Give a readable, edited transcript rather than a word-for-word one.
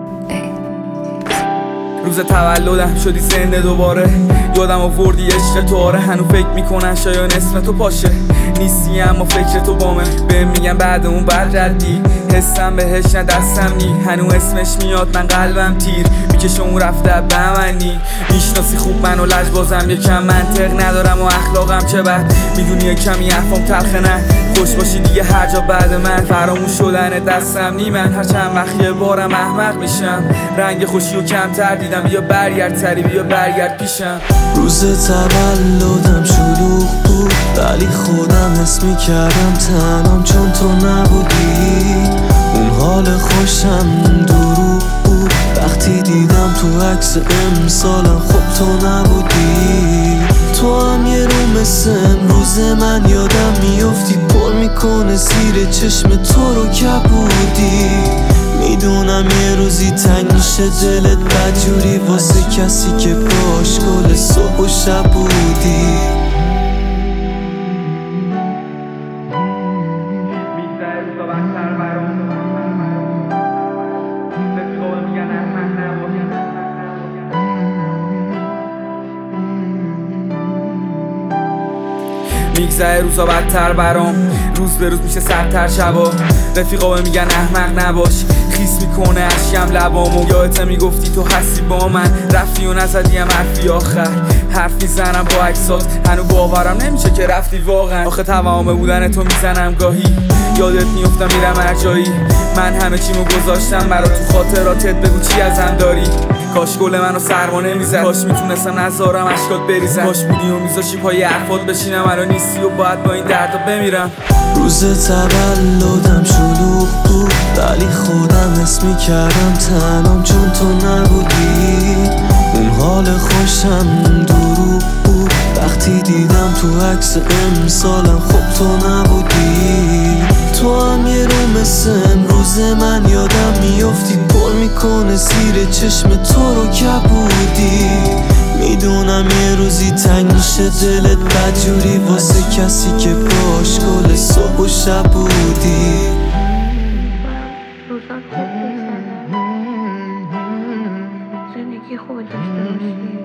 روز تولدم شدی زنده دوباره، یادم آوردی عشق تو آره. هنو فکر میکنن شاید اسم تو پاشه، نیستی اما فکر تو بامه. بهم میگن بعد اون بعد ردی، حسم بهش نه دستم نی. هنو اسمش میاد من قلبم تیر میکشه اون رفته بمنی. میشناسی خوب منو لجبازم، یکم منطق ندارم و اخلاقم چه بد. میدونی یه کمی حرفام تلخه نه، خوش باشی دیگه هر جا بعد من. فراموش شدن دستم نی من، هر چند وقت یه بارم احمق میشم. رنگ خوشی و کمتر دیدم، بیا برگرد سری بیا برگرد پیشم. روز تولدم شلوغ بود ولی خودم حس میکردم تنهام چون تو نبودی. اون حال خوشم دروغ بود وقتی دیدم تو عکس امسالم خب تو نبودی. تو هم یه رو مثل امروز من یادم میافتی، پر میکنه زیر چشم تو رو کبودی. میدونم یه روزی تنگ میشه دلت بدجوری واسه کسی که باش کل صبح و شب بودی. میگذره روزا بدتر برام، روز به روز میشه سردتر شبا. رفیقا میگن احمق نباش، خیس میکنه اشکم لبامو. یادت میگفتی تو هستی با من، رفتی و نزدیم حرفی آخر. حرف میزنم با عکسات هنو باورم نمیشه که رفتی واقعا. آخه توامه بودن تو میزنم گاهی، یادت میفتم میرم هر جایی. من همه چیمو گذاشتم برا تو خاطراتت، بگو چی ازم داری. کاش گل منو سرما نمیزد، کاش میتونستم نذارم اشکات بریزن. کاش بودی و میذاشی پای حرفات بشینم، الان نیستی و باید با این دردا بمیرم. روز تولدم شلوغ بود ولی خودم حس میکردم تنهام چون تو نبودی. اون حال خوشم دروغ بود وقتی دیدم تو عکس امسالم خب تو نبودی. تو هم یه رو مثل امروز من یادم میافتی، پر میکنه زیر چشم تو رو کبودی. میدونم یه روزی تنگ میشه دلت بدجوری واسه کسی که باش کل صبح و شب بودی. روزا خوب بگذره، زندگی خوب داشته باشی.